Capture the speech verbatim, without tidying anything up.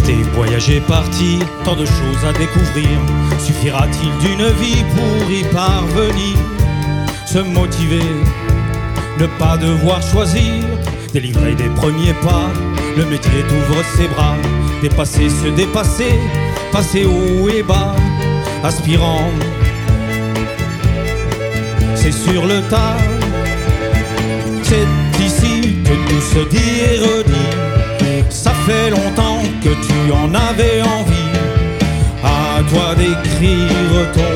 Rester, voyager, partir, tant de choses à découvrir. Suffira-t-il d'une vie pour y parvenir? Se motiver, ne pas devoir choisir, délivrer des premiers pas, le métier t'ouvre ses bras. Dépasser, se dépasser, passer haut et bas, aspirant, c'est sur le tas. C'est ici que tout se dit et redit. Ça fait longtemps que tu en avais envie. À toi d'écrire ton